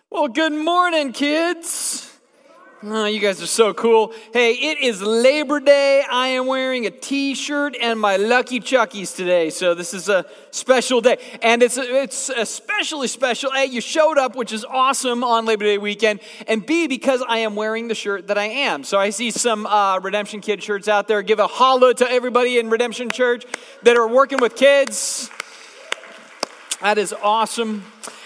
Well, good morning, kids. Oh, you guys are so cool. Hey, it is Labor Day. I am wearing a t-shirt and my Lucky Chuckies today, so this is a special day. And it's especially special. A, you showed up, which is awesome on Labor Day weekend, and B, because I am wearing the shirt that I am. So I see some Redemption Kid shirts out there. Give a holla to everybody in Redemption Church that are working with kids. That is awesome.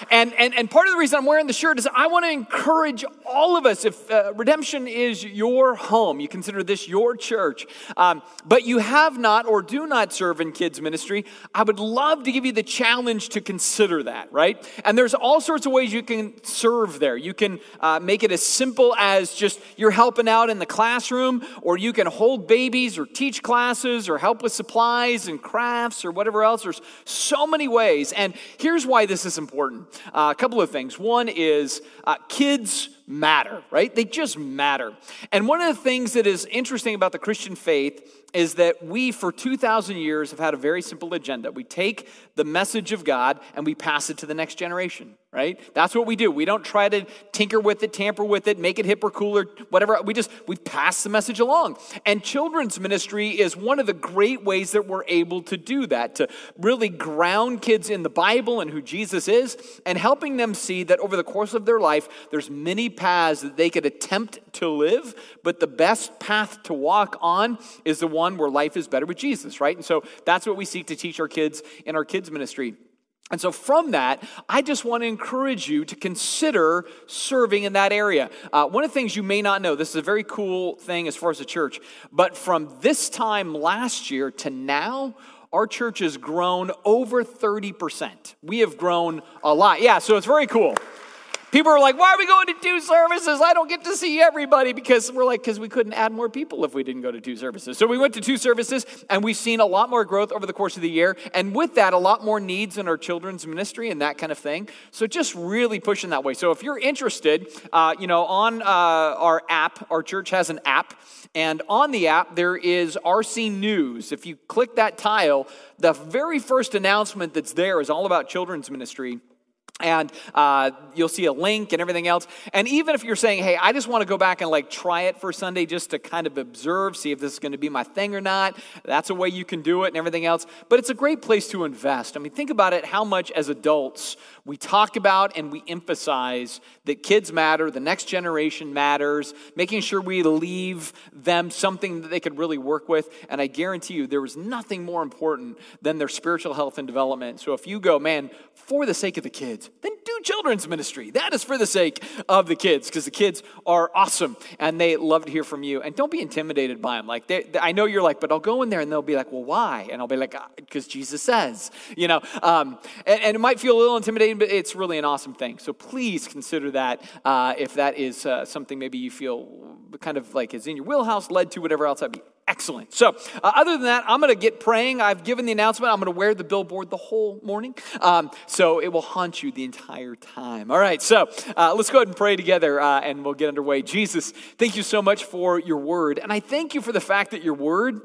And part of the reason I'm wearing the shirt is I want to encourage all of us. If Redemption is your home, you consider this your church, but you have not or do not serve in kids ministry, I would love to give you the challenge to consider that, right? And there's all sorts of ways you can serve there. You can make it as simple as just you're helping out in the classroom, or you can hold babies or teach classes or help with supplies and crafts or whatever else. There's so many ways. And here's why this is important. A couple of things. One is kids matter, right? They just matter. And one of the things that is interesting about the Christian faith is that we, for 2,000 years, have had a very simple agenda. We take the message of God and we pass it to the next generation, right? That's what we do. We don't try to tinker with it, tamper with it, make it hip or cool or whatever. We pass the message along. And children's ministry is one of the great ways that we're able to do that, to really ground kids in the Bible and who Jesus is, and helping them see that over the course of their life, there's many paths that they could attempt to live, but the best path to walk on is the one where life is better with Jesus, right? And so that's what we seek to teach our kids in our kids ministry. And so from that, I just want to encourage you to consider serving in that area. One of the things you may not know, this is a very cool thing as far as the church, but from this time last year to now, our church has grown over 30%. We have grown a lot. Yeah, so it's very cool. People are like, why are we going to 2 services? I don't get to see everybody. Because we couldn't add more people if we didn't go to 2 services. So we went to 2 services, and we've seen a lot more growth over the course of the year. And with that, a lot more needs in our children's ministry and that kind of thing. So just really pushing that way. So if you're interested, on our app, our church has an app. And on the app, there is RC News. If you click that tile, the very first announcement that's there is all about children's ministry. And you'll see a link and everything else. And even if you're saying, hey, I just want to go back and try it for Sunday just to kind of observe, see if this is going to be my thing or not, that's a way you can do it and everything else. But it's a great place to invest. I mean, think about it, how much as adults we talk about and we emphasize that kids matter, the next generation matters, making sure we leave them something that they could really work with. And I guarantee you there is nothing more important than their spiritual health and development. So if you go, man, for the sake of the kids, then do children's ministry. That is for the sake of the kids, because the kids are awesome and they love to hear from you. And don't be intimidated by them. I know you're like, but I'll go in there and they'll be like, well, why? And I'll be like, because Jesus says, and it might feel a little intimidating, but it's really an awesome thing. So please consider that if that is something maybe you feel kind of like is in your wheelhouse, led to whatever else, that'd be excellent. So other than that, I'm going to get praying. I've given the announcement. I'm going to wear the billboard the whole morning. So it will haunt you the entire time. All right. So let's go ahead and pray together and we'll get underway. Jesus, thank you so much for your word. And I thank you for the fact that your word,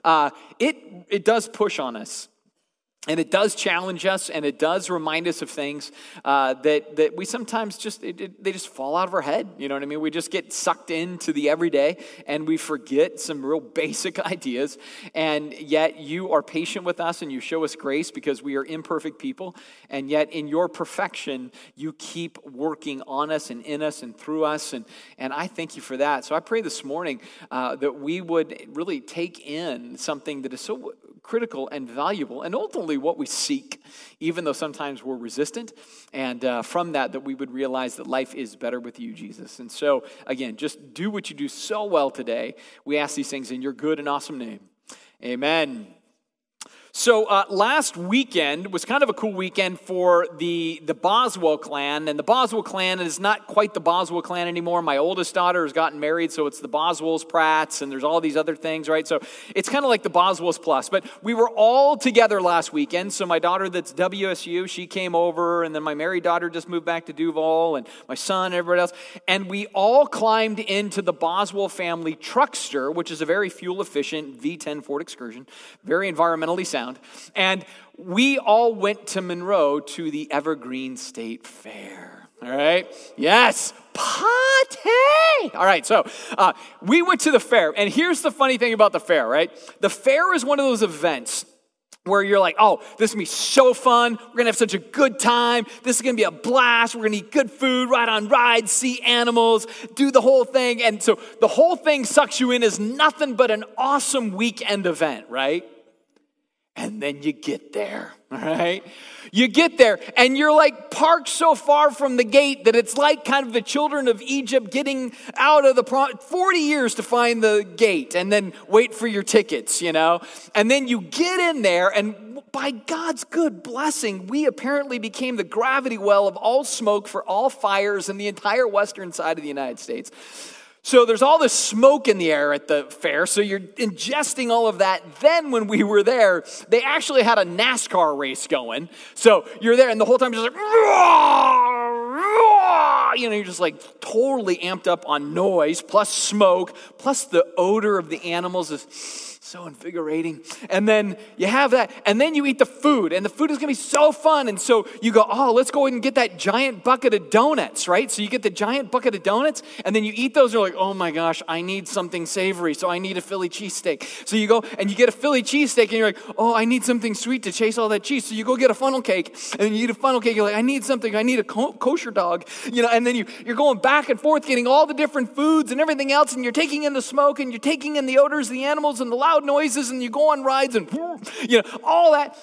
it does push on us. And it does challenge us, and it does remind us of things that we sometimes they just fall out of our head. You know what I mean? We just get sucked into the everyday, and we forget some real basic ideas. And yet you are patient with us, and you show us grace because we are imperfect people. And yet in your perfection, you keep working on us and in us and through us. And I thank you for that. So I pray this morning that we would really take in something that is so critical and valuable, and ultimately what we seek, even though sometimes we're resistant. And from that we would realize that life is better with you, Jesus. And so, again, just do what you do so well today. We ask these things in your good and awesome name. Amen. So last weekend was kind of a cool weekend for the Boswell clan. And the Boswell clan is not quite the Boswell clan anymore. My oldest daughter has gotten married, so it's the Boswells, Pratts, and there's all these other things, right? So it's kind of like the Boswells plus. But we were all together last weekend. So my daughter that's WSU, she came over. And then my married daughter just moved back to Duval. And my son and everybody else. And we all climbed into the Boswell family truckster, which is a very fuel-efficient V10 Ford Excursion. Very environmentally sound. And we all went to Monroe to the Evergreen State Fair. All right? Yes, party! All right, so we went to the fair, and here's the funny thing about the fair, right? The fair is one of those events where you're like, oh, this is going to be so fun. We're going to have such a good time. This is going to be a blast. We're going to eat good food, ride on rides, see animals, do the whole thing. And so the whole thing sucks you in as nothing but an awesome weekend event, right? And then you get there, all right? You get there, and you're like parked so far from the gate that it's like kind of the children of Egypt getting out of the 40 years to find the gate and then wait for your tickets, you know? And then you get in there, and by God's good blessing, we apparently became the gravity well of all smoke for all fires in the entire western side of the United States. So there's all this smoke in the air at the fair, so you're ingesting all of that. Then when we were there, they actually had a NASCAR race going. So you're there, and the whole time you're just like, roar, roar. You know, you're just like totally amped up on noise, plus smoke, plus the odor of the animals is so invigorating. And then you have that, and then you eat the food, and the food is going to be so fun. And so you go, oh, let's go ahead and get that giant bucket of donuts, right? So you get the giant bucket of donuts, and then you eat those, and you're like, oh my gosh, I need something savory, so I need a Philly cheesesteak. So you go and you get a Philly cheesesteak, and you're like, oh, I need something sweet to chase all that cheese. So you go get a funnel cake, and then you eat a funnel cake, you're like, I need something, I need a kosher dog, you know, and then you're going back and forth getting all the different foods and everything else, and you're taking in the smoke, and you're taking in the odors of the animals and the loud noises, and you go on rides and, you know, all that.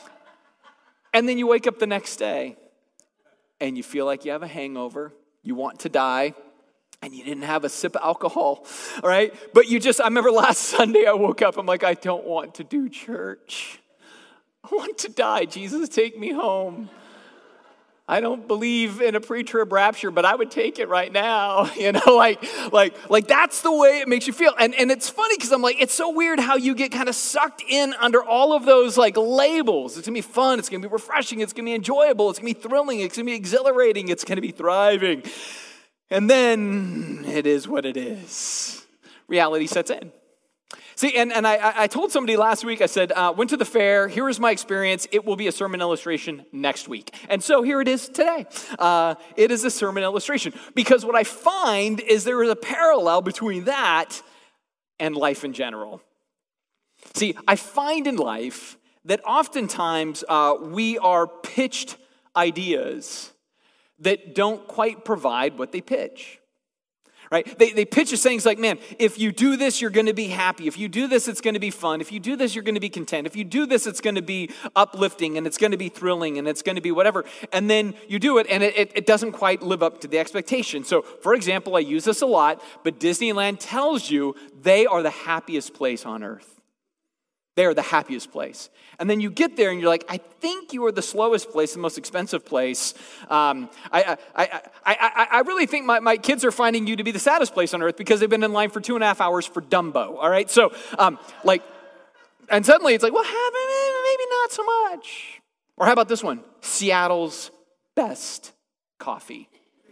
And then you wake up the next day and you feel like you have a hangover, you want to die, and you didn't have a sip of alcohol, all right? But I remember last Sunday I woke up, I'm like, I don't want to do church. I want to die. Jesus, take me home. I don't believe in a pre-trib rapture, but I would take it right now. You know, like that's the way it makes you feel. And it's funny because I'm like, it's so weird how you get kind of sucked in under all of those like labels. It's going to be fun. It's going to be refreshing. It's going to be enjoyable. It's going to be thrilling. It's going to be exhilarating. It's going to be thriving. And then it is what it is. Reality sets in. See, and I told somebody last week, I said, went to the fair, here was my experience, it will be a sermon illustration next week. And so here it is today. It is a sermon illustration. Because what I find is there is a parallel between that and life in general. See, I find in life that oftentimes we are pitched ideas that don't quite provide what they pitch. Right? They pitch us things like, man, if you do this, you're going to be happy. If you do this, it's going to be fun. If you do this, you're going to be content. If you do this, it's going to be uplifting and it's going to be thrilling and it's going to be whatever. And then you do it and it doesn't quite live up to the expectation. So, for example, I use this a lot, but Disneyland tells you they are the happiest place on earth. They are the happiest place. And then you get there and you're like, I think you are the slowest place, the most expensive place. I really think my kids are finding you to be the saddest place on earth because they've been in line for 2.5 hours for Dumbo, all right? So, and suddenly it's like, well, maybe not so much. Or how about this one? Seattle's best coffee.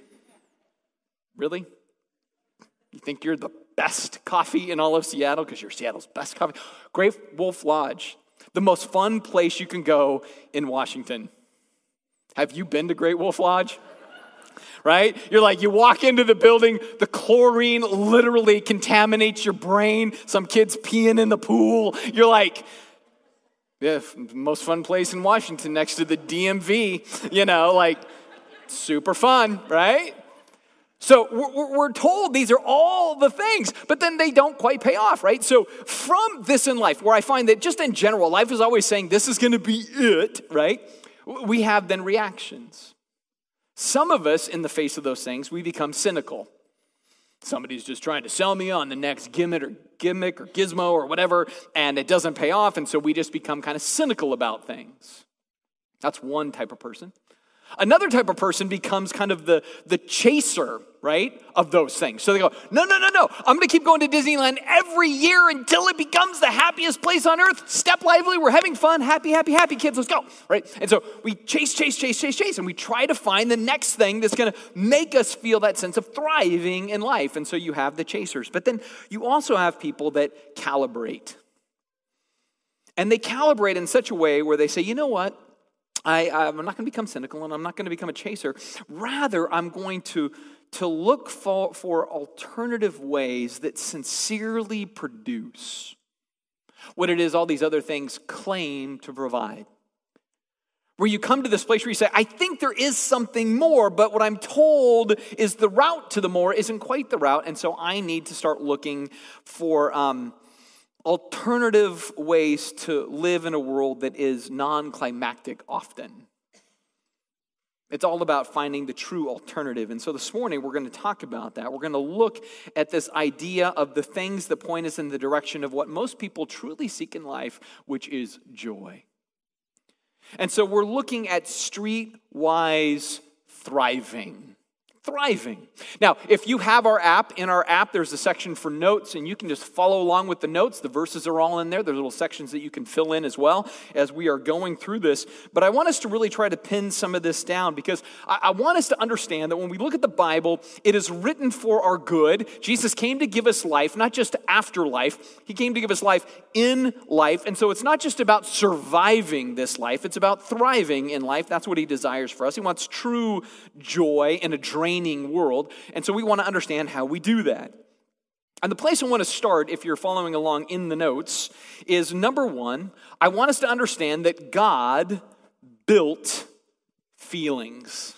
Really? You think you're the best coffee in all of Seattle because you're Seattle's best coffee? Great Wolf Lodge, the most fun place you can go in Washington. Have you been to Great Wolf Lodge? Right? You're like, you walk into the building, the chlorine literally contaminates your brain. Some kid's peeing in the pool. You're like, yeah, most fun place in Washington next to the DMV, you know, like super fun, right? So we're told these are all the things, but then they don't quite pay off, right? So from this in life, where I find that just in general, life is always saying this is going to be it, right? We have then reactions. Some of us, in the face of those things, we become cynical. Somebody's just trying to sell me on the next gimmick or gizmo or whatever, and it doesn't pay off, and so we just become kind of cynical about things. That's one type of person. Another type of person becomes kind of the chaser, right, of those things. So they go, no, I'm going to keep going to Disneyland every year until it becomes the happiest place on earth. Step lively, we're having fun, happy kids, let's go, right? And so we chase, and we try to find the next thing that's going to make us feel that sense of thriving in life. And so you have the chasers. But then you also have people that calibrate. And they calibrate in such a way where they say, you know what? I'm not going to become cynical, and I'm not going to become a chaser. Rather, I'm going to look for alternative ways that sincerely produce what it is all these other things claim to provide. Where you come to this place where you say, I think there is something more, but what I'm told is the route to the more isn't quite the route, and so I need to start looking for alternative ways to live in a world that is non-climactic often. It's all about finding the true alternative. And so this morning we're going to talk about that. We're going to look at this idea of the things that point us in the direction of what most people truly seek in life, which is joy. And so we're looking at streetwise thriving. Thriving. Now, if you have our app, in our app there's a section for notes, and you can just follow along with the notes. The verses are all in there. There's little sections that you can fill in as well as we are going through this. But I want us to really try to pin some of this down, because I want us to understand that when we look at the Bible, it is written for our good. Jesus came to give us life, not just after life. He came to give us life in life. And so it's not just about surviving this life. It's about thriving in life. That's what he desires for us. He wants true joy in a draining world. And so we want to understand how we do that. And the place I want to start, if you're following along in the notes, is number one, I want us to understand that God built feelings.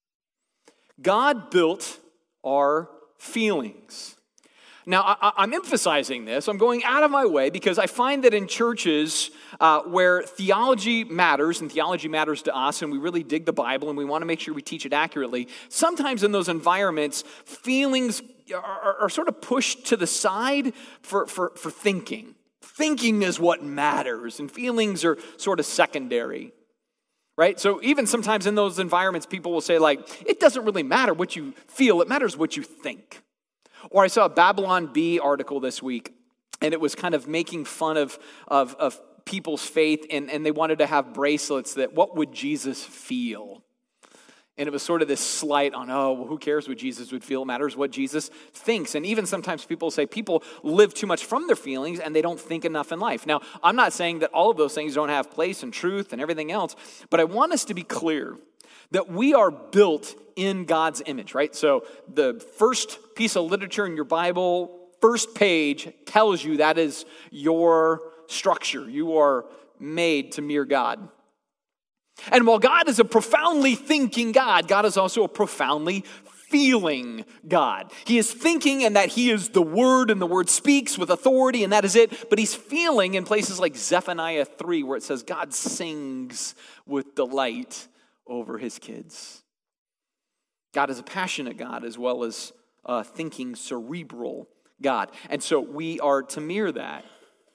God built our feelings. Now, I'm emphasizing this. I'm going out of my way because I find that in churches where theology matters, and theology matters to us, and we really dig the Bible, and we want to make sure we teach it accurately, sometimes in those environments, feelings are sort of pushed to the side for thinking. Thinking is what matters, and feelings are sort of secondary. Right? So even sometimes in those environments, people will say, like, it doesn't really matter what you feel, it matters what you think. Or I saw a Babylon Bee article this week, and it was kind of making fun of people's faith, and they wanted to have bracelets that, what would Jesus feel? And it was sort of this slight on, well, who cares what Jesus would feel? It matters what Jesus thinks. And even sometimes people say people live too much from their feelings, and they don't think enough in life. Now, I'm not saying that all of those things don't have place and truth and everything else, but I want us to be clear that we are built in God's image, right? So the first piece of literature in your Bible, first page, tells you that is your structure. You are made to mirror God. And while God is a profoundly thinking God, God is also a profoundly feeling God. He is thinking, and that he is the Word, and the Word speaks with authority, and that is it. But he's feeling in places like Zephaniah 3, where it says God sings with delight over his kids. God is a passionate God as well as a thinking, cerebral God. And so we are to mirror that,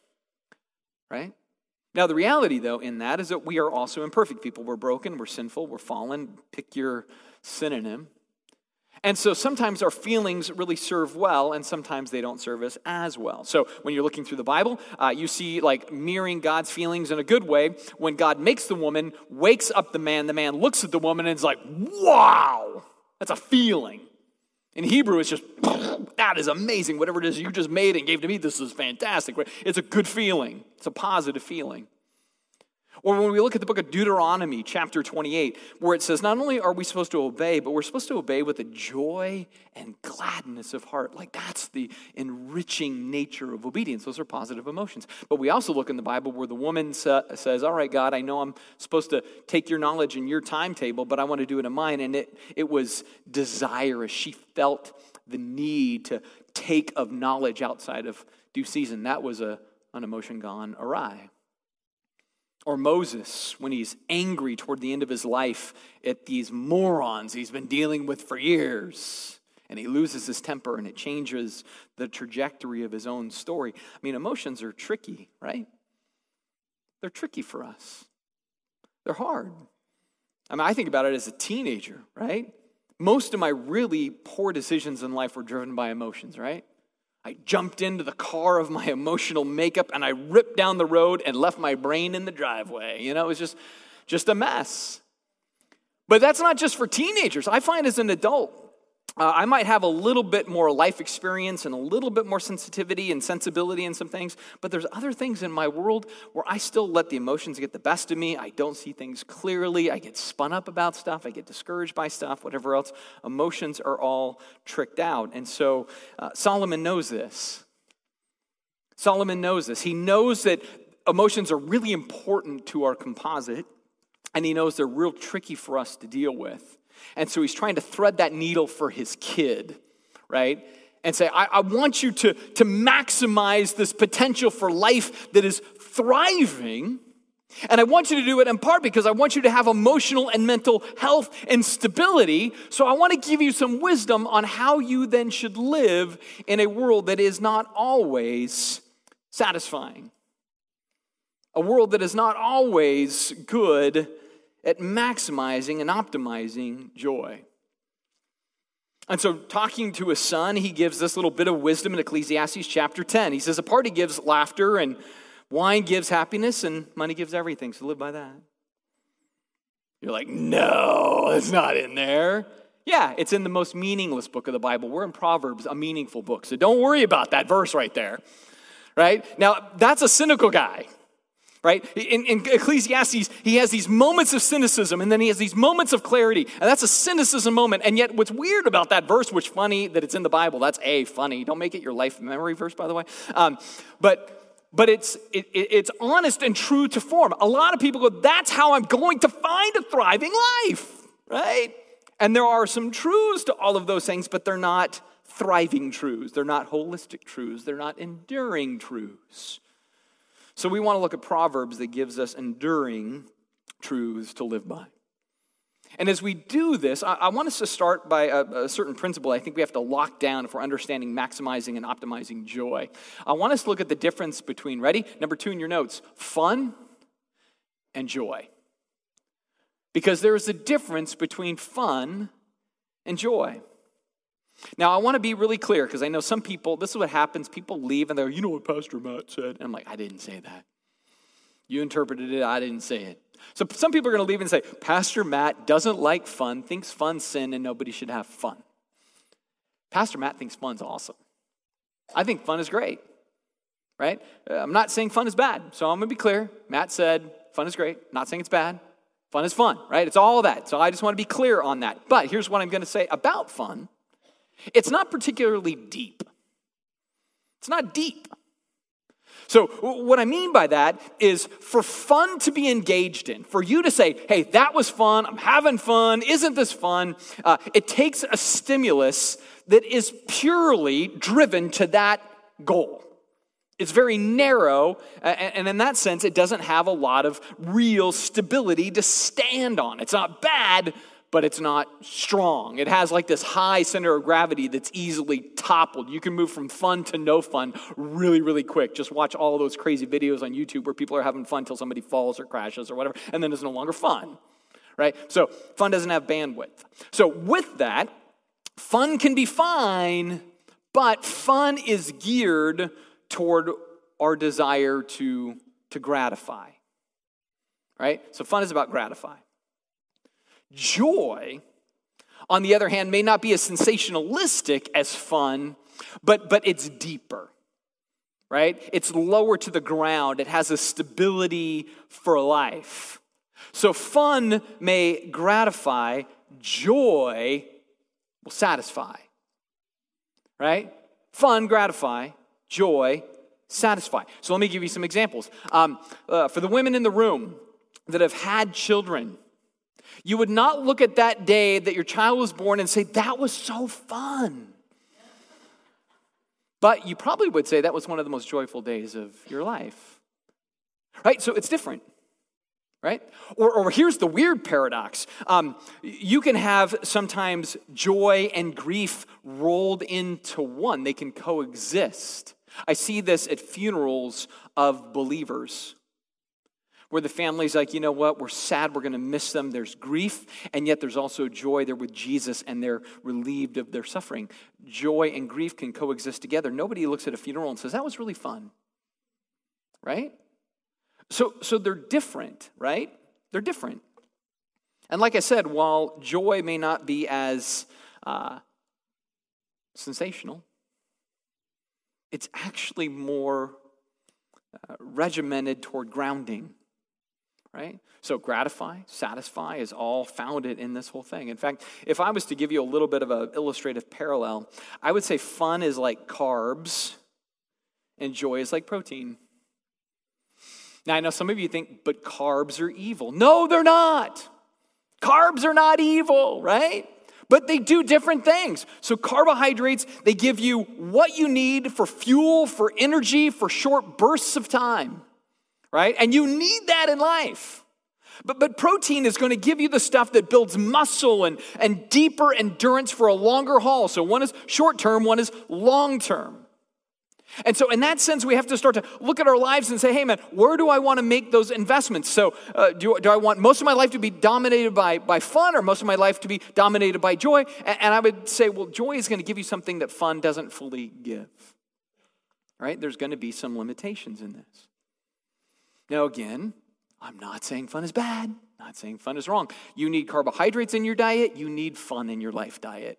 right? Now, the reality, though, in that is that we are also imperfect people. We're broken, we're sinful, we're fallen. Pick your synonym. And so sometimes our feelings really serve well, and sometimes they don't serve us as well. So when you're looking through the Bible, you see like mirroring God's feelings in a good way. When God makes the woman, wakes up the man looks at the woman and is like, wow, that's a feeling. In Hebrew, it's just, that is amazing. Whatever it is you just made and gave to me, this is fantastic. It's a good feeling. It's a positive feeling. Or when we look at the book of Deuteronomy, chapter 28, where it says not only are we supposed to obey, but we're supposed to obey with a joy and gladness of heart. Like that's the enriching nature of obedience. Those are positive emotions. But we also look in the Bible where the woman says, all right, God, I know I'm supposed to take your knowledge in your timetable, but I want to do it in mine. And it was desirous. She felt the need to take of knowledge outside of due season. That was an emotion gone awry. Or Moses, when he's angry toward the end of his life at these morons he's been dealing with for years, and he loses his temper, and it changes the trajectory of his own story. I mean, emotions are tricky, right? They're tricky for us. They're hard. I mean, I think about it as a teenager, right? Most of my really poor decisions in life were driven by emotions, right? I jumped into the car of my emotional makeup and I ripped down the road and left my brain in the driveway. You know, it was just a mess. But that's not just for teenagers. I find as an adult, I might have a little bit more life experience and a little bit more sensitivity and sensibility in some things, but there's other things in my world where I still let the emotions get the best of me. I don't see things clearly. I get spun up about stuff. I get discouraged by stuff, whatever else. Emotions are all tricked out. And so Solomon knows this. Solomon knows this. He knows that emotions are really important to our composite, and he knows they're real tricky for us to deal with. And so he's trying to thread that needle for his kid, right? And say, I want you to maximize this potential for life that is thriving. And I want you to do it in part because I want you to have emotional and mental health and stability. So I want to give you some wisdom on how you then should live in a world that is not always satisfying. A world that is not always good at maximizing and optimizing joy. And so talking to his son, he gives this little bit of wisdom in Ecclesiastes chapter 10. He says, a party gives laughter, and wine gives happiness, and money gives everything. So live by that. You're like, no, it's not in there. Yeah, it's in the most meaningless book of the Bible. We're in Proverbs, a meaningful book. So don't worry about that verse right there. Right? Now, that's a cynical guy. Right? In Ecclesiastes, he has these moments of cynicism, and then he has these moments of clarity, and that's a cynicism moment. And yet what's weird about that verse, which funny that it's in the Bible, that's funny. Don't make it your life memory verse, by the way. But it's honest and true to form. A lot of people go, that's how I'm going to find a thriving life, right? And there are some truths to all of those things, but they're not thriving truths. They're not holistic truths. They're not enduring truths. So we want to look at Proverbs that gives us enduring truths to live by. And as we do this, I want us to start by a certain principle I think we have to lock down if we're understanding maximizing and optimizing joy. I want us to look at the difference between, ready? Number 2 in your notes, fun and joy. Because there is a difference between fun and joy. Now, I want to be really clear because I know some people, this is what happens, people leave and they're, you know what Pastor Matt said? And I'm like, I didn't say that. You interpreted it, I didn't say it. So some people are going to leave and say, Pastor Matt doesn't like fun, thinks fun's sin, and nobody should have fun. Pastor Matt thinks fun's awesome. I think fun is great, right? I'm not saying fun is bad, so I'm going to be clear. Matt said fun is great, not saying it's bad. Fun is fun, right? It's all of that. So I just want to be clear on that. But here's what I'm going to say about fun. It's not particularly deep. It's not deep. So what I mean by that is for fun to be engaged in, for you to say, hey, that was fun, I'm having fun, isn't this fun? It takes a stimulus that is purely driven to that goal. It's very narrow, and in that sense, it doesn't have a lot of real stability to stand on. It's not bad, but it's not strong. It has like this high center of gravity that's easily toppled. You can move from fun to no fun really, really quick. Just watch all those crazy videos on YouTube where people are having fun until somebody falls or crashes or whatever, and then it's no longer fun, right? So fun doesn't have bandwidth. So with that, fun can be fine, but fun is geared toward our desire to gratify, right? So fun is about gratify. Joy, on the other hand, may not be as sensationalistic as fun, but it's deeper, right? It's lower to the ground. It has a stability for life. So fun may gratify, joy will satisfy, right? Fun, gratify, joy, satisfy. So let me give you some examples. For the women in the room that have had children, you would not look at that day that your child was born and say, that was so fun. But you probably would say that was one of the most joyful days of your life. Right? So it's different. Right? Or here's the weird paradox. You can have sometimes joy and grief rolled into one. They can coexist. I see this at funerals of believers, where the family's like, you know what, we're sad, we're going to miss them. There's grief, and yet there's also joy. They're with Jesus, and they're relieved of their suffering. Joy and grief can coexist together. Nobody looks at a funeral and says, that was really fun, right? So they're different, right? They're different. And like I said, while joy may not be as sensational. It's actually more regimented toward grounding, right? So gratify, satisfy is all founded in this whole thing. In fact, if I was to give you a little bit of an illustrative parallel, I would say fun is like carbs and joy is like protein. Now, I know some of you think, but carbs are evil. No, they're not. Carbs are not evil, right? But they do different things. So carbohydrates, they give you what you need for fuel, for energy, for short bursts of time, right? And you need that in life. But protein is going to give you the stuff that builds muscle and deeper endurance for a longer haul. So one is short term, one is long term. And so in that sense, we have to start to look at our lives and say, hey man, where do I want to make those investments? So do I want most of my life to be dominated by fun or most of my life to be dominated by joy? And I would say, well, joy is going to give you something that fun doesn't fully give, right? There's going to be some limitations in this. Now again, I'm not saying fun is bad. Not saying fun is wrong. You need carbohydrates in your diet. You need fun in your life diet.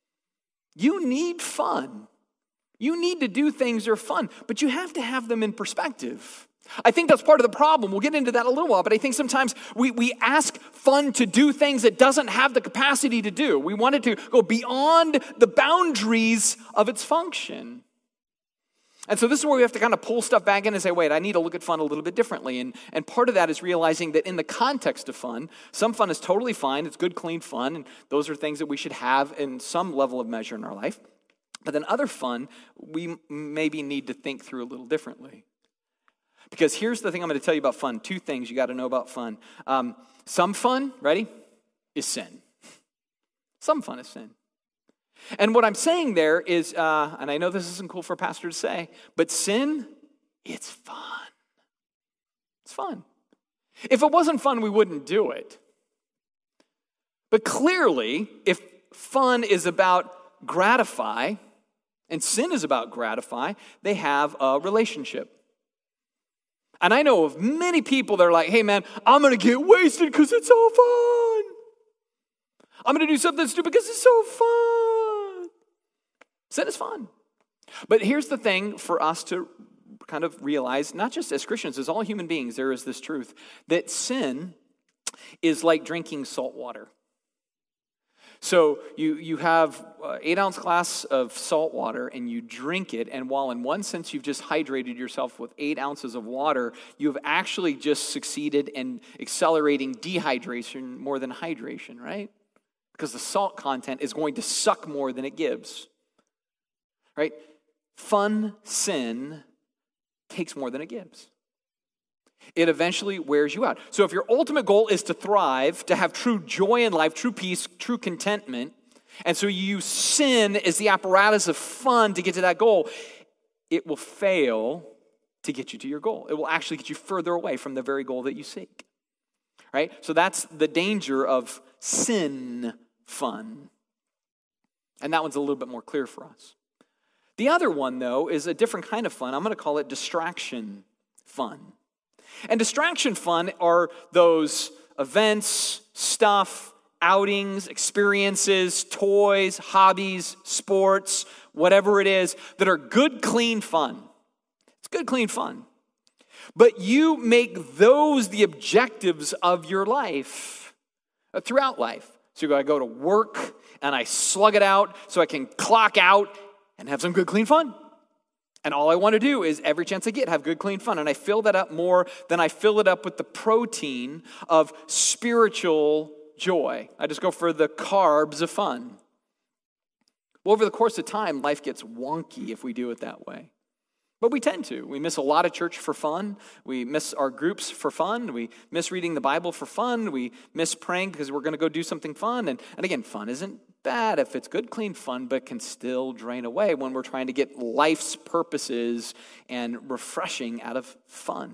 You need fun. You need to do things that are fun, but you have to have them in perspective. I think that's part of the problem. We'll get into that in a little while, but I think sometimes we ask fun to do things it doesn't have the capacity to do. We want it to go beyond the boundaries of its function. And so this is where we have to kind of pull stuff back in and say, wait, I need to look at fun a little bit differently. And part of that is realizing that in the context of fun, some fun is totally fine. It's good, clean fun, and those are things that we should have in some level of measure in our life. But then other fun, we maybe need to think through a little differently. Because here's the thing I'm going to tell you about fun. Two things you got to know about fun. Some fun, ready, is sin. Some fun is sin. And what I'm saying there is, and I know this isn't cool for a pastor to say, but sin, it's fun. It's fun. If it wasn't fun, we wouldn't do it. But clearly, if fun is about gratify, and sin is about gratify, they have a relationship. And I know of many people that are like, hey man, I'm going to get wasted because it's so fun. I'm going to do something stupid because it's so fun. Sin is fun. But here's the thing for us to kind of realize, not just as Christians, as all human beings, there is this truth that sin is like drinking salt water. So you have an 8-ounce glass of salt water and you drink it, and while in one sense you've just hydrated yourself with 8 ounces of water, you've actually just succeeded in accelerating dehydration more than hydration, right? Because the salt content is going to suck more than it gives, right? Fun sin takes more than it gives. It eventually wears you out. So if your ultimate goal is to thrive, to have true joy in life, true peace, true contentment, and so you use sin as the apparatus of fun to get to that goal, it will fail to get you to your goal. It will actually get you further away from the very goal that you seek. Right? So that's the danger of sin fun. And that one's a little bit more clear for us. The other one, though, is a different kind of fun. I'm going to call it distraction fun. And distraction fun are those events, stuff, outings, experiences, toys, hobbies, sports, whatever it is, that are good, clean fun. It's good, clean fun. But you make those the objectives of your life, throughout life. So I go to work and I slug it out so I can clock out and have some good, clean fun. And all I want to do is every chance I get, have good, clean fun. And I fill that up more than I fill it up with the protein of spiritual joy. I just go for the carbs of fun. Well, over the course of time, life gets wonky if we do it that way. But we tend to. We miss a lot of church for fun. We miss our groups for fun. We miss reading the Bible for fun. We miss praying because we're going to go do something fun. And again, fun isn't bad if it's good, clean fun, but can still drain away when we're trying to get life's purposes and refreshing out of fun.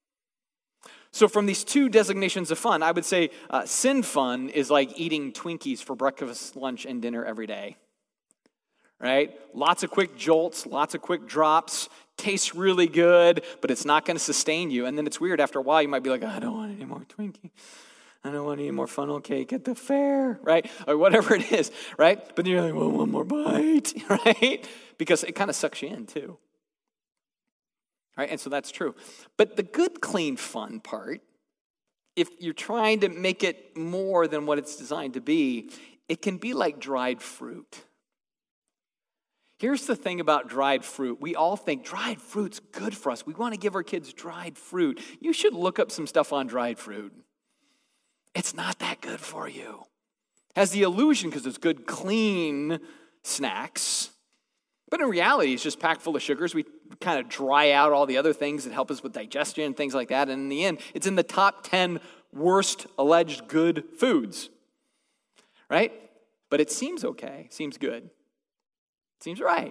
So from these two designations of fun, I would say sin fun is like eating Twinkies for breakfast, lunch, and dinner every day. Right? Lots of quick jolts, lots of quick drops, tastes really good, but it's not going to sustain you. And then it's weird, after a while, you might be like, I don't want any more Twinkie. I don't want any more funnel cake at the fair, right? Or whatever it is, right? But then you're like, well, one more bite, right? Because it kind of sucks you in too. Right? And so that's true. But the good, clean, fun part, if you're trying to make it more than what it's designed to be, it can be like dried fruit. Here's the thing about dried fruit. We all think dried fruit's good for us. We want to give our kids dried fruit. You should look up some stuff on dried fruit. It's not that good for you. It has the illusion because it's good, clean snacks. But in reality, it's just packed full of sugars. We kind of dry out all the other things that help us with digestion and things like that. And in the end, it's in the top 10 worst alleged good foods. Right? But it seems okay. Seems good. Seems right.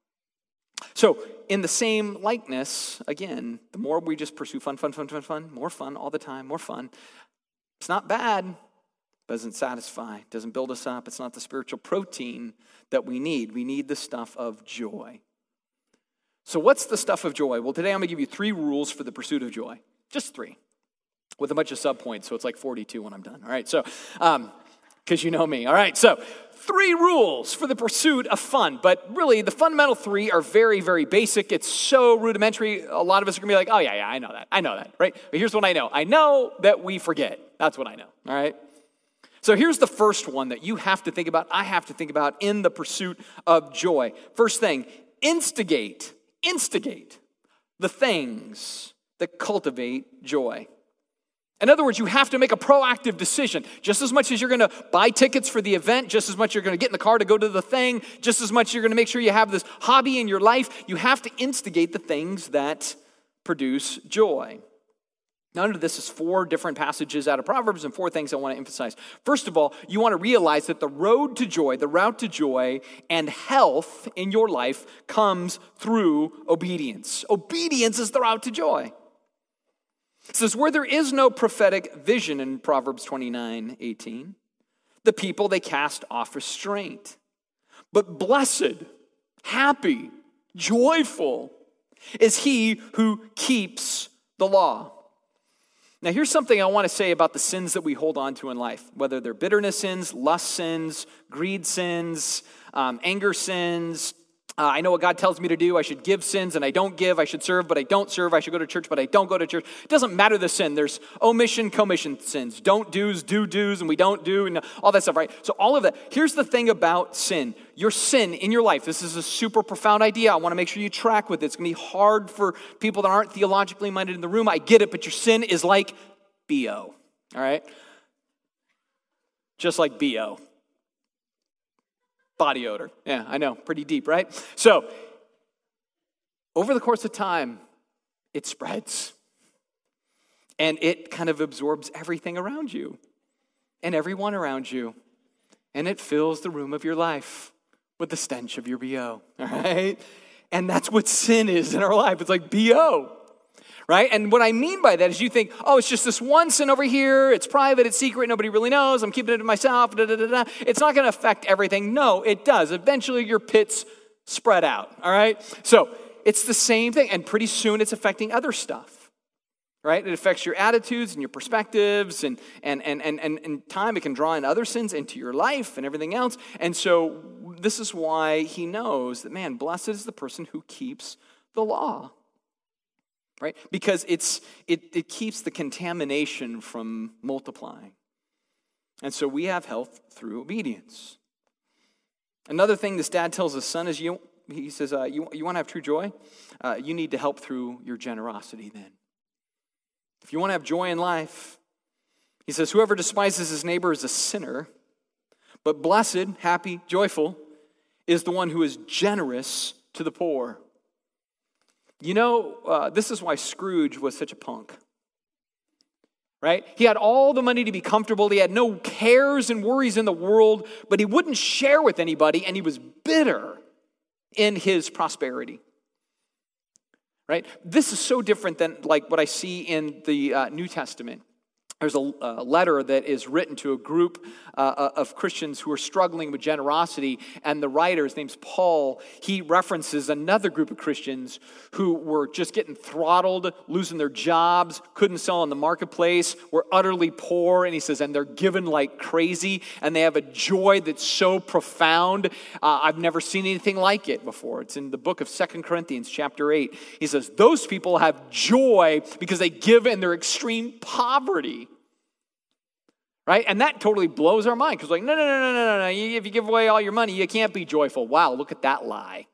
So in the same likeness, again, the more we just pursue fun, more fun all the time, more fun. It's not bad. Doesn't satisfy, doesn't build us up. It's not the spiritual protein that we need. We need the stuff of joy. So what's the stuff of joy? Well, today I'm going to give you 3 rules for the pursuit of joy. Just 3. With a bunch of subpoints, so it's like 42 when I'm done. All right, so, because you know me. All right, so 3 rules for the pursuit of fun. But really, the fundamental 3 are very, very basic. It's so rudimentary. A lot of us are going to be like, oh, yeah, I know that, right? But here's what I know. I know that we forget. That's what I know, all right? So here's the first one that you have to think about, I have to think about in the pursuit of joy. First thing, instigate the things that cultivate joy. In other words, you have to make a proactive decision. Just as much as you're going to buy tickets for the event, just as much you're going to get in the car to go to the thing, just as much you're going to make sure you have this hobby in your life, you have to instigate the things that produce joy. Now, under this is 4 different passages out of Proverbs and 4 things I want to emphasize. First of all, you want to realize that the road to joy, the route to joy and health in your life comes through obedience. Obedience is the route to joy. It says, where there is no prophetic vision in Proverbs 29:18, the people, they cast off restraint. But blessed, happy, joyful is he who keeps the law. Now, here's something I want to say about the sins that we hold on to in life, whether they're bitterness sins, lust sins, greed sins, anger sins. I know what God tells me to do. I should give sins and I don't give. I should serve, but I don't serve. I should go to church, but I don't go to church. It doesn't matter the sin. There's omission, commission sins. Don't do's, do's, and we don't do, and all that stuff, right? So all of that. Here's the thing about sin. Your sin in your life, this is a super profound idea. I want to make sure you track with it. It's going to be hard for people that aren't theologically minded in the room. I get it, but your sin is like BO, all right? Just like BO. Body odor. Yeah, I know. Pretty deep, right? So, over the course of time, it spreads. And it kind of absorbs everything around you and everyone around you. And it fills the room of your life with the stench of your BO, all right? And that's what sin is in our life. It's like BO, right? And what I mean by that is you think, oh, it's just this one sin over here. It's private, it's secret, nobody really knows. I'm keeping it to myself. It's not going to affect everything. No, it does. Eventually your pits spread out, all right? So it's the same thing, and pretty soon it's affecting other stuff, right? It affects your attitudes and your perspectives, and in time it can draw in other sins into your life and everything else. And so this is why he knows that, man, blessed is the person who keeps the law. Right? Because it keeps the contamination from multiplying. And so we have health through obedience. Another thing this dad tells his son is, he says, you want to have true joy? You need to help through your generosity then. If you want to have joy in life, he says, whoever despises his neighbor is a sinner, but blessed, happy, joyful is the one who is generous to the poor. You know, this is why Scrooge was such a punk, right? He had all the money to be comfortable. He had no cares and worries in the world, but he wouldn't share with anybody, and he was bitter in his prosperity, right? This is so different than like what I see in the New Testament. There's a letter that is written to a group of Christians who are struggling with generosity, and the writer, his name's Paul, he references another group of Christians who were just getting throttled, losing their jobs, couldn't sell in the marketplace, were utterly poor, and he says, and they're given like crazy, and they have a joy that's so profound. I've never seen anything like it before. It's in the book of 2 Corinthians chapter 8. He says, those people have joy because they give in their extreme poverty. Right? And that totally blows our mind because no. If you give away all your money, you can't be joyful. Wow, look at that lie.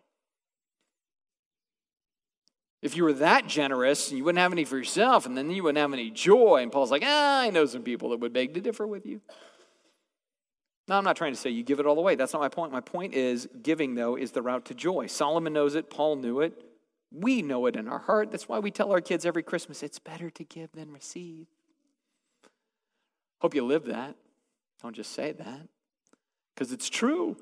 If you were that generous, you wouldn't have any for yourself, and then you wouldn't have any joy. And Paul's like, I know some people that would beg to differ with you. No, I'm not trying to say you give it all away. That's not my point. My point is giving, though, is the route to joy. Solomon knows it. Paul knew it. We know it in our heart. That's why we tell our kids every Christmas, it's better to give than receive. Hope you live that. Don't just say that, because it's true.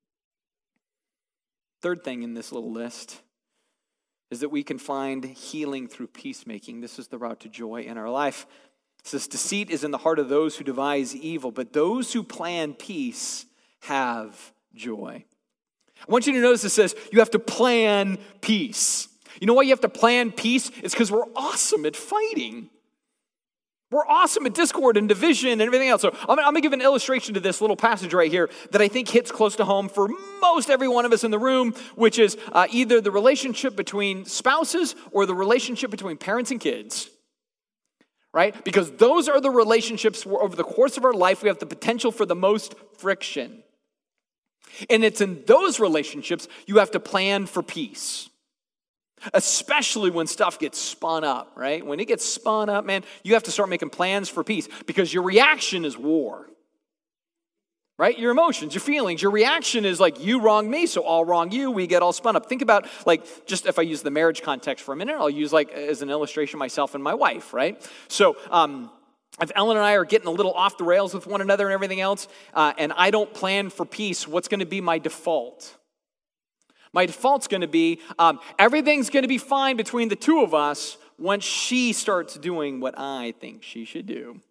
Third thing in this little list is that we can find healing through peacemaking. This is the route to joy in our life. It says, deceit is in the heart of those who devise evil, but those who plan peace have joy. I want you to notice it says you have to plan peace. You know why you have to plan peace? It's because we're awesome at fighting. We're awesome at discord and division and everything else. So I'm going to give an illustration to this little passage right here that I think hits close to home for most every one of us in the room, which is either the relationship between spouses or the relationship between parents and kids. Right? Because those are the relationships where over the course of our life we have the potential for the most friction. And it's in those relationships you have to plan for peace. Especially when stuff gets spun up, right? When it gets spun up, man, you have to start making plans for peace because your reaction is war, right? Your emotions, your feelings, your reaction is like, you wrong me, so I'll wrong you. We get all spun up. Think about, like, just if I use the marriage context for a minute, I'll use, like, as an illustration, myself and my wife, right? So, if Ellen and I are getting a little off the rails with one another and everything else, and I don't plan for peace, what's going to be my default? My default's going to be, everything's going to be fine between the two of us once she starts doing what I think she should do.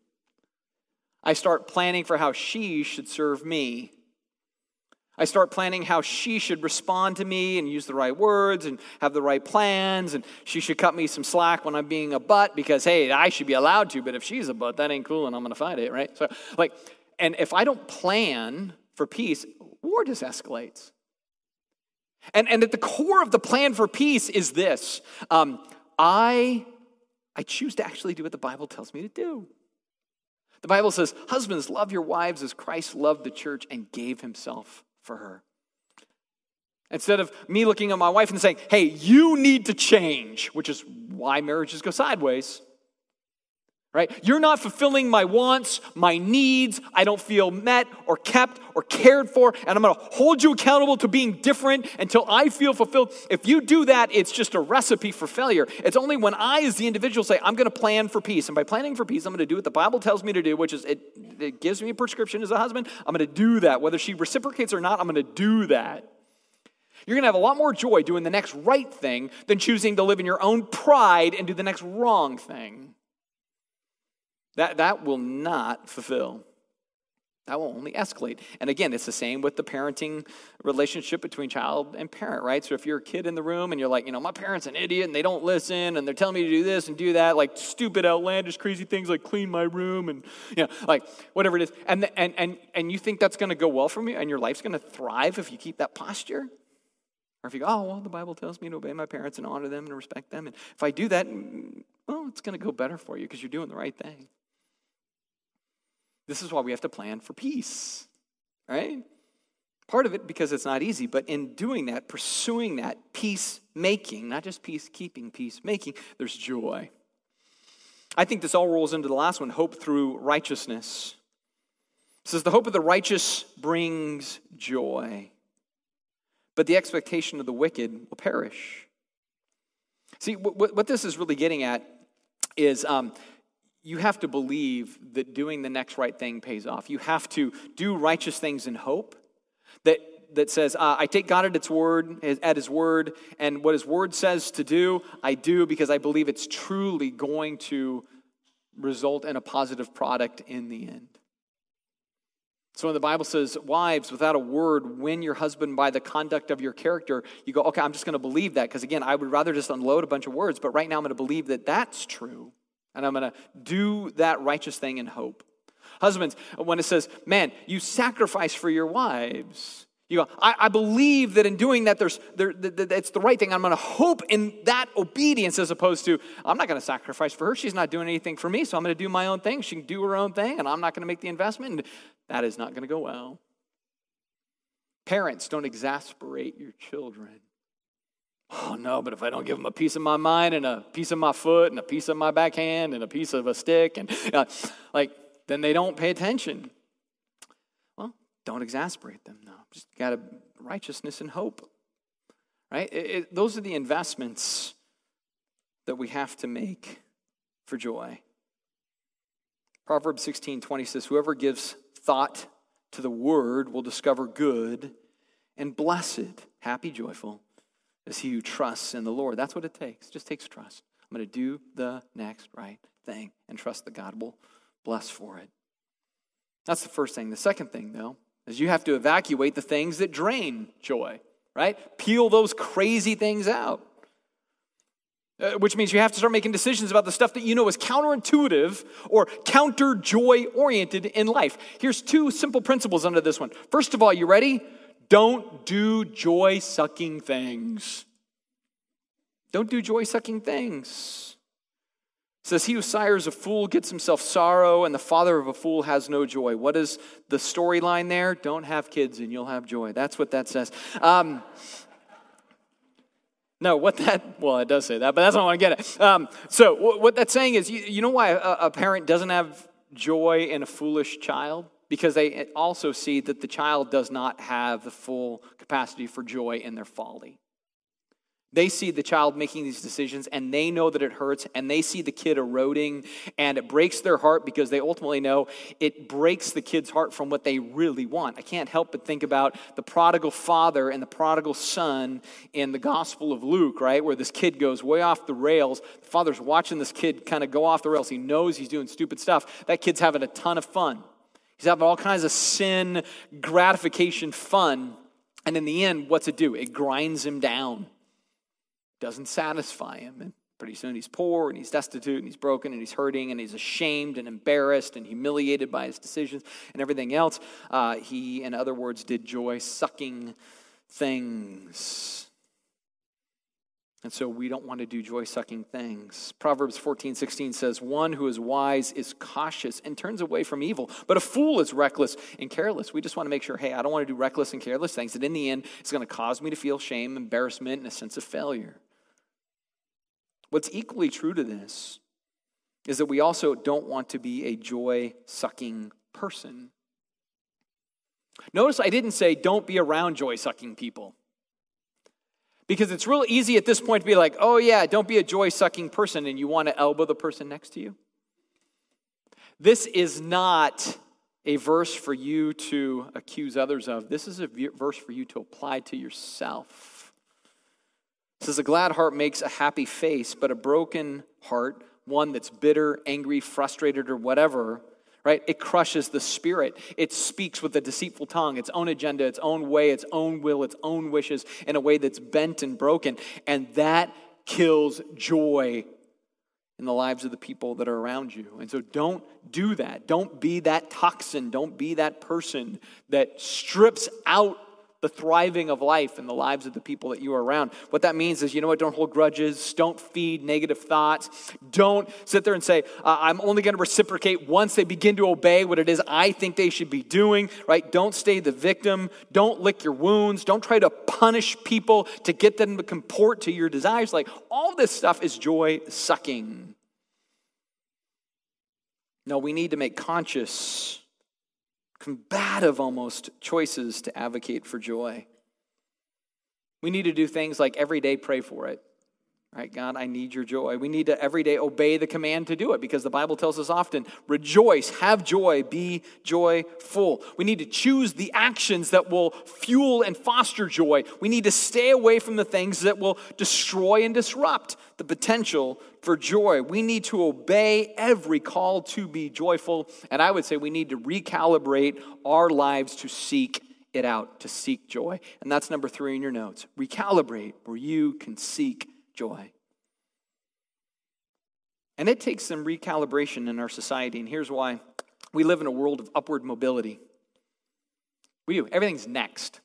I start planning for how she should serve me. I start planning how she should respond to me and use the right words and have the right plans, and she should cut me some slack when I'm being a butt because, hey, I should be allowed to, but if she's a butt, that ain't cool and I'm going to fight it, right? So, and if I don't plan for peace, war just escalates. And at the core of the plan for peace is this. I choose to actually do what the Bible tells me to do. The Bible says, husbands, love your wives as Christ loved the church and gave himself for her. Instead of me looking at my wife and saying, hey, you need to change, which is why marriages go sideways. Right? You're not fulfilling my wants, my needs. I don't feel met or kept or cared for, and I'm going to hold you accountable to being different until I feel fulfilled. If you do that, it's just a recipe for failure. It's only when I, as the individual, say, I'm going to plan for peace. And by planning for peace, I'm going to do what the Bible tells me to do, which is it gives me a prescription as a husband. I'm going to do that. Whether she reciprocates or not, I'm going to do that. You're going to have a lot more joy doing the next right thing than choosing to live in your own pride and do the next wrong thing. That will not fulfill. That will only escalate. And again, it's the same with the parenting relationship between child and parent, right? So if you're a kid in the room and you're like, my parent's an idiot and they don't listen and they're telling me to do this and do that, like stupid, outlandish, crazy things like clean my room and, like whatever it is. And you think that's going to go well for me and your life's going to thrive if you keep that posture? Or if you go, the Bible tells me to obey my parents and honor them and respect them. And if I do that, it's going to go better for you because you're doing the right thing. This is why we have to plan for peace, right? Part of it because it's not easy, but in doing that, pursuing that, peacemaking, not just peacekeeping, peacemaking, there's joy. I think this all rolls into the last one, hope through righteousness. It says the hope of the righteous brings joy, but the expectation of the wicked will perish. See, what this is really getting at is you have to believe that doing the next right thing pays off. You have to do righteous things in hope that says, I take God at his word, and what his word says to do, I do because I believe it's truly going to result in a positive product in the end. So when the Bible says, wives, without a word, win your husband by the conduct of your character, you go, okay, I'm just going to believe that, because again, I would rather just unload a bunch of words, but right now I'm going to believe that that's true, and I'm going to do that righteous thing in hope. Husbands, when it says, man, you sacrifice for your wives, you go, I believe that in doing that, it's the right thing. I'm going to hope in that obedience, as opposed to, I'm not going to sacrifice for her. She's not doing anything for me, so I'm going to do my own thing. She can do her own thing, and I'm not going to make the investment. And that is not going to go well. Parents, don't exasperate your children. Oh, no, but if I don't give them a piece of my mind and a piece of my foot and a piece of my backhand and a piece of a stick, and then they don't pay attention. Well, don't exasperate them, no. Just got righteousness and hope, right? Those are the investments that we have to make for joy. Proverbs 16:20 says, whoever gives thought to the word will discover good, and blessed, happy, joyful, is he who trusts in the Lord. That's what it takes. It just takes trust. I'm going to do the next right thing and trust that God will bless for it. That's the first thing. The second thing, though, is you have to evacuate the things that drain joy, right? Peel those crazy things out. Which means you have to start making decisions about the stuff that you know is counterintuitive or counter-joy-oriented in life. Here's two simple principles under this one. First of all, you ready? Don't do joy-sucking things. Don't do joy-sucking things. It says, he who sires a fool gets himself sorrow, and the father of a fool has no joy. What is the storyline there? Don't have kids and you'll have joy. That's what that says. No, it does say that, but that's not what I get at. So what that's saying is, you know why a parent doesn't have joy in a foolish child? Because they also see that the child does not have the full capacity for joy in their folly. They see the child making these decisions, and they know that it hurts, and they see the kid eroding, and it breaks their heart because they ultimately know it breaks the kid's heart from what they really want. I can't help but think about the prodigal father and the prodigal son in the Gospel of Luke, right, where this kid goes way off the rails. The father's watching this kid kind of go off the rails. He knows he's doing stupid stuff. That kid's having a ton of fun. He's having all kinds of sin, gratification, fun, and in the end, what's it do? It grinds him down. Doesn't satisfy him, and pretty soon he's poor and he's destitute and he's broken and he's hurting and he's ashamed and embarrassed and humiliated by his decisions and everything else. He, in other words, did joy-sucking things. And so we don't want to do joy-sucking things. Proverbs 14:16 says, one who is wise is cautious and turns away from evil, but a fool is reckless and careless. We just want to make sure, hey, I don't want to do reckless and careless things that in the end it's going to cause me to feel shame, embarrassment, and a sense of failure. What's equally true to this is that we also don't want to be a joy-sucking person. Notice I didn't say don't be around joy-sucking people. Because it's real easy at this point to be like, oh yeah, don't be a joy-sucking person, and you want to elbow the person next to you. This is not a verse for you to accuse others of. This is a verse for you to apply to yourself. It says, a glad heart makes a happy face, but a broken heart, one that's bitter, angry, frustrated, or whatever, right? It crushes the spirit. It speaks with a deceitful tongue, its own agenda, its own way, its own will, its own wishes in a way that's bent and broken. And that kills joy in the lives of the people that are around you. And so don't do that. Don't be that toxin. Don't be that person that strips out the thriving of life in the lives of the people that you are around. What that means is, you know what, don't hold grudges, don't feed negative thoughts, don't sit there and say, I'm only going to reciprocate once they begin to obey what it is I think they should be doing, right? Don't stay the victim, don't lick your wounds, don't try to punish people to get them to comport to your desires. Like, all this stuff is joy-sucking. No, we need to make conscious, combative almost choices to advocate for joy. We need to do things like every day pray for it. Right, God, I need your joy. We need to every day obey the command to do it because the Bible tells us often, rejoice, have joy, be joyful. We need to choose the actions that will fuel and foster joy. We need to stay away from the things that will destroy and disrupt the potential for joy. We need to obey every call to be joyful. And I would say we need to recalibrate our lives to seek it out, to seek joy. And that's number 3 in your notes. Recalibrate where you can seek joy. And it takes some recalibration in our society, and here's why. We live in a world of upward mobility. We do. Everything's next.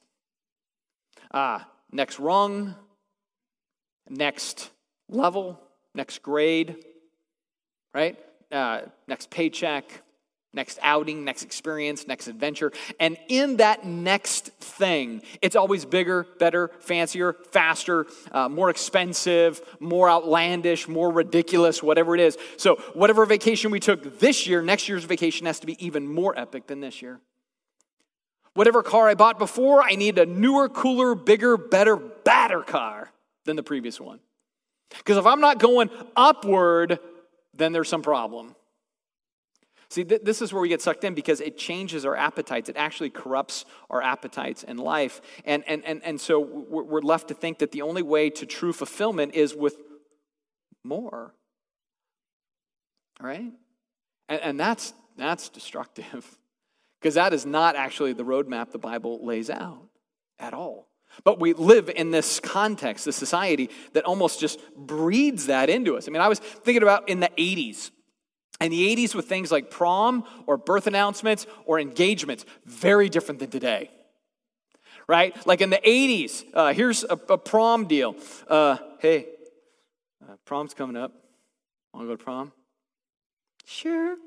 Next rung, next level, next grade, right? Next paycheck, next outing, next experience, next adventure. And in that next thing, it's always bigger, better, fancier, faster, more expensive, more outlandish, more ridiculous, whatever it is. So whatever vacation we took this year, next year's vacation has to be even more epic than this year. Whatever car I bought before, I need a newer, cooler, bigger, better, badder car than the previous one. Because if I'm not going upward, then there's some problem. See, this is where we get sucked in because it changes our appetites. It actually corrupts our appetites in life. And so we're left to think that the only way to true fulfillment is with more. All right? And that's destructive because that is not actually the roadmap the Bible lays out at all. But we live in this context, this society that almost just breeds that into us. I mean, I was thinking about in the 80s. In the 80s with things like prom or birth announcements or engagements, very different than today, right? Like in the 80s, here's a prom deal. Hey, prom's coming up. Want to go to prom? Sure.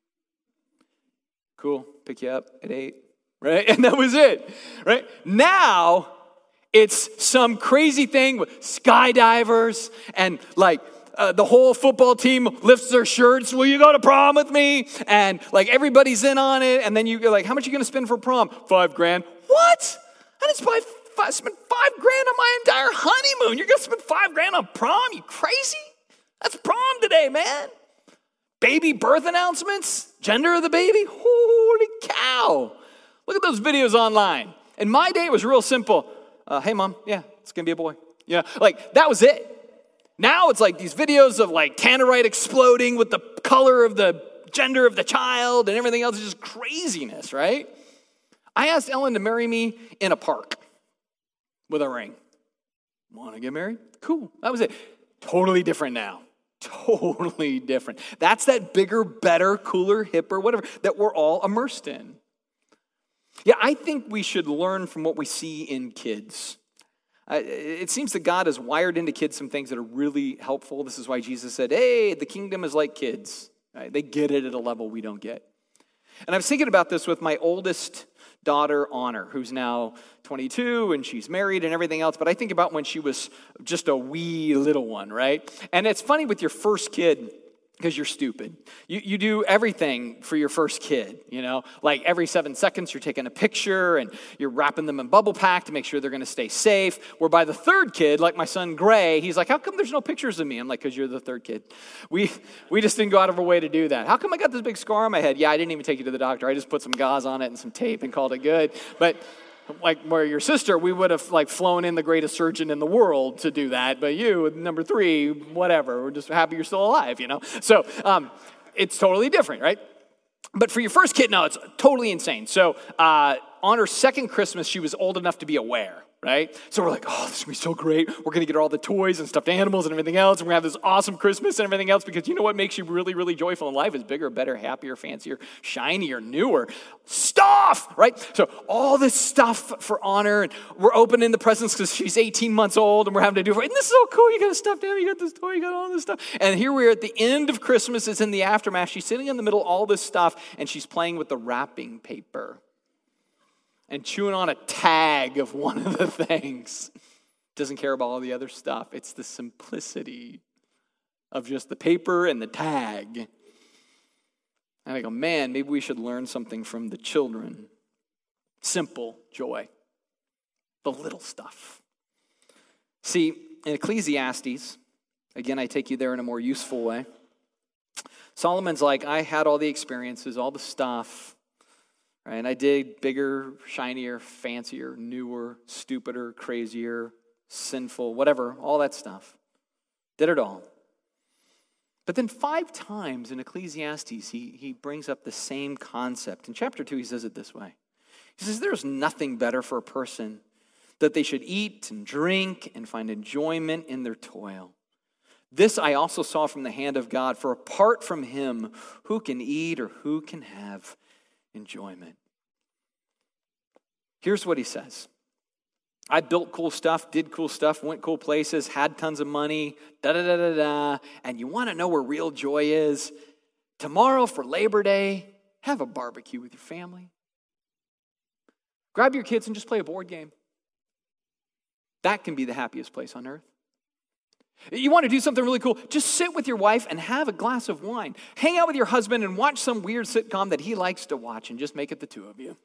Cool, pick you up at 8, right? And that was it, right? Now, it's some crazy thing with skydivers and like, the whole football team lifts their shirts. Will you go to prom with me? And like everybody's in on it. And then you're like, how much are you going to spend for prom? $5,000. What? I didn't spend $5,000 on my entire honeymoon. You're going to spend $5,000 on prom? You crazy? That's prom today, man. Baby birth announcements, gender of the baby. Holy cow. Look at those videos online. In my day, it was real simple. Hey, mom, yeah, it's going to be a boy. Yeah, like that was it. Now it's like these videos of like Tannerite exploding with the color of the gender of the child and everything else is just craziness, right? I asked Ellen to marry me in a park with a ring. Want to get married? Cool. That was it. Totally different now. Totally different. That's that bigger, better, cooler, hipper, whatever, that we're all immersed in. Yeah, I think we should learn from what we see in kids. It seems that God has wired into kids some things that are really helpful. This is why Jesus said, hey, the kingdom is like kids. Right? They get it at a level we don't get. And I was thinking about this with my oldest daughter, Honor, who's now 22 and she's married and everything else. But I think about when she was just a wee little one, right? And it's funny with your first kid, because you're stupid. You do everything for your first kid, you know? Like every 7 seconds you're taking a picture and you're wrapping them in bubble pack to make sure they're going to stay safe. Where by the third kid, like my son Gray, he's like, how come there's no pictures of me? I'm like, because you're the third kid. We just didn't go out of our way to do that. How come I got this big scar on my head? Yeah, I didn't even take you to the doctor. I just put some gauze on it and some tape and called it good. But like where your sister, we would have like flown in the greatest surgeon in the world to do that. But you, number 3, whatever, we're just happy you're still alive, you know? So it's totally different, right? But for your first kid, no, it's totally insane. So on her second Christmas, she was old enough to be aware, right? So we're like, oh, this is going to be so great. We're going to get her all the toys and stuffed animals and everything else. And we're going to have this awesome Christmas and everything else because you know what makes you really, really joyful in life is bigger, better, happier, fancier, shinier, newer stuff, right? So all this stuff for Honor. And we're opening the presents because she's 18 months old and we're having to do it. And this is so cool. You got a stuffed animal, you got this toy, you got all this stuff. And here we are at the end of Christmas. It's in the aftermath. She's sitting in the middle of all this stuff and she's playing with the wrapping paper and chewing on a tag of one of the things. Doesn't care about all the other stuff. It's the simplicity of just the paper and the tag. And I go, man, maybe we should learn something from the children. Simple joy. The little stuff. See, in Ecclesiastes, Again, I take you there in a more useful way. Solomon's like, I had all the experiences, all the stuff, right? And I did bigger, shinier, fancier, newer, stupider, crazier, sinful, whatever, all that stuff. Did it all. But then 5 times in Ecclesiastes, he brings up the same concept. In chapter 2, he says it this way. He says, there's nothing better for a person that they should eat and drink and find enjoyment in their toil. This I also saw from the hand of God, for apart from him, who can eat or who can have enjoyment? Here's what he says. I built cool stuff, did cool stuff, went cool places, had tons of money, da-da-da-da-da. And you want to know where real joy is? Tomorrow for Labor Day, have a barbecue with your family. Grab your kids and just play a board game. That can be the happiest place on earth. You want to do something really cool? Just sit with your wife and have a glass of wine. Hang out with your husband and watch some weird sitcom that he likes to watch and just make it the two of you.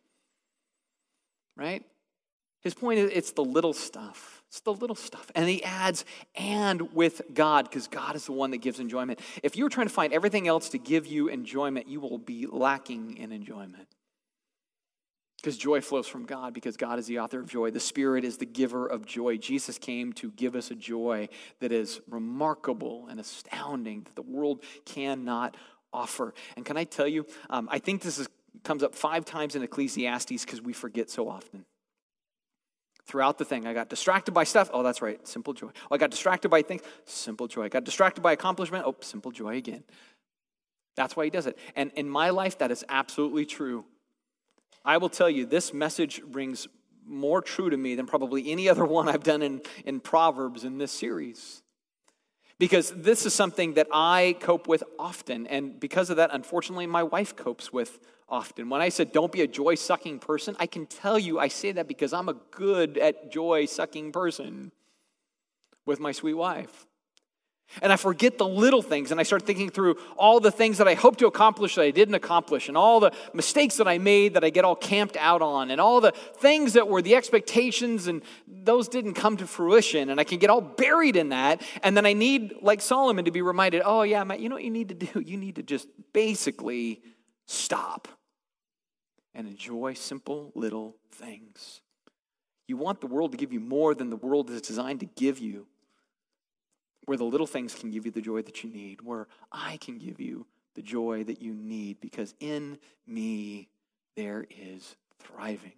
Right? His point is, it's the little stuff. It's the little stuff. And he adds, and with God, because God is the one that gives enjoyment. If you're trying to find everything else to give you enjoyment, you will be lacking in enjoyment. Because joy flows from God, because God is the author of joy. The Spirit is the giver of joy. Jesus came to give us a joy that is remarkable and astounding, that the world cannot offer. And can I tell you, I think comes up 5 times in Ecclesiastes because we forget so often. Throughout the thing, I got distracted by stuff. Oh, that's right, simple joy. Oh, I got distracted by things. Simple joy. I got distracted by accomplishment. Oh, simple joy again. That's why he does it. And in my life, that is absolutely true. I will tell you, this message rings more true to me than probably any other one I've done in Proverbs in this series. Because this is something that I cope with often. And because of that, unfortunately, my wife copes with often. When I said, don't be a joy-sucking person, I can tell you I say that because I'm a good at joy-sucking person with my sweet wife. And I forget the little things, and I start thinking through all the things that I hope to accomplish that I didn't accomplish, and all the mistakes that I made that I get all camped out on, and all the things that were the expectations, and those didn't come to fruition, and I can get all buried in that, and then I need, like Solomon, to be reminded, oh yeah, Matt, you know what you need to do? You need to just basically stop and enjoy simple little things. You want the world to give you more than the world is designed to give you. Where the little things can give you the joy that you need, where I can give you the joy that you need, because in me there is thriving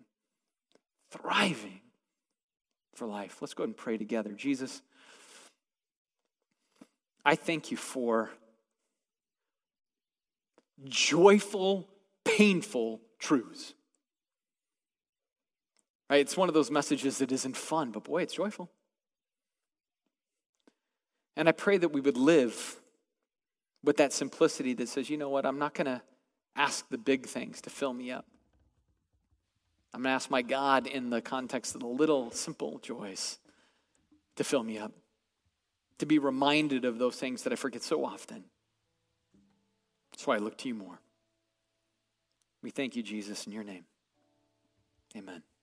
for life. Let's go ahead and pray together. Jesus, I thank you for joyful, painful truths. Right? It's one of those messages that isn't fun, but boy, it's joyful. And I pray that we would live with that simplicity that says, you know what, I'm not going to ask the big things to fill me up. I'm going to ask my God in the context of the little, simple joys to fill me up, to be reminded of those things that I forget so often. That's why I look to you more. We thank you, Jesus, in your name. Amen.